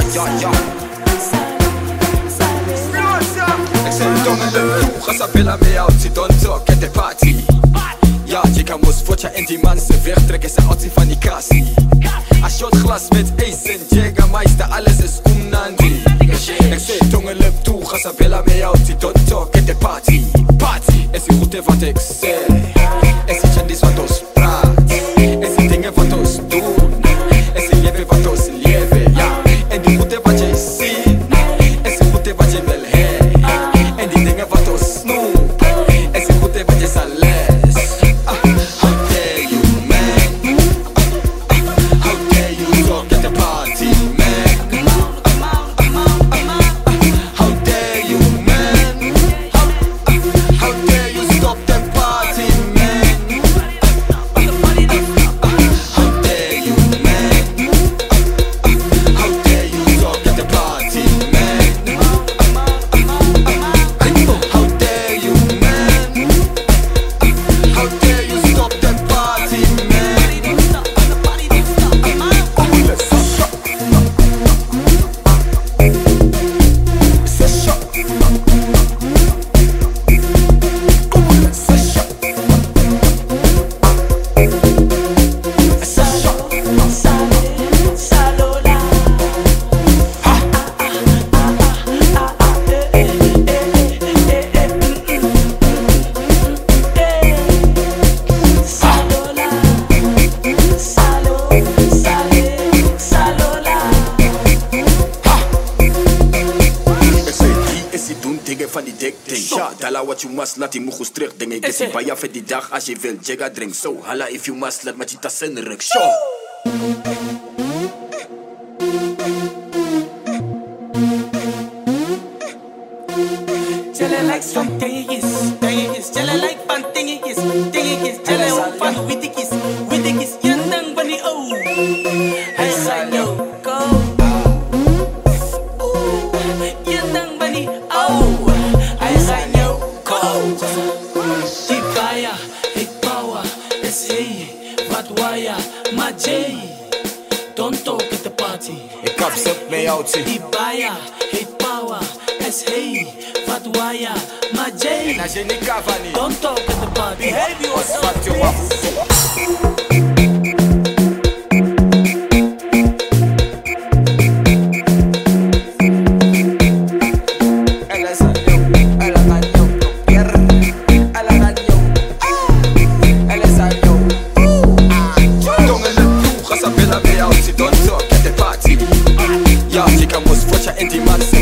ja. Ik zei dongen de toeg, als appella me out, si don't talk at the party. Ja, je kan moes fotja en die man ze wegtrekken, ze out van die kassie. A shot glas met Ace en Jägermeister, alles is Nandi. Ik zei dongen de toeg, als appella me out, si don't talk at the party. Party, is die route wat ik zeg. Is die chandis wat ons praat. Is die dingen wat ons doen. Is die leven wat ons leven, ja. En die route wat je ziet. Is die route wat je wil hebben. En die dingen wat ons snoep. Is die route wat je zal les. How dare you, man? How dare you talk at the party, man? How dare you, man? How dare you stop the party, man? How dare you, man? How dare you talk at the party, man? How dare you, man? How dare you stop the party, man? Let's shut. It's a shot. Let's shut. It's a shot. Ik zei die is die doen dingen van die dik ding. Ja, dala wat you must, laat die moegoes terug dingen. Ik zie bij jou voor die dag als je wil. Jega drink zo, hala if you must, laat met je tas in ruk. Show. Jelle like some dingetjes, Jelle like van dingetjes, Jelle ook van wittekjes, jendang van die o. Hij zei no go, jendang van die o. Hij zei no go. Die baya, ik power, is hey, wat waya, maar Jay. Don't talk at the party. Ik kap ze mee out, zie. Die baya, heet power, is hey, wat waya, maar Jay. En als je niet kan van niet, Don't talk at the party. Behave yourself. wat je af. Ja, je kan moes fotja en die man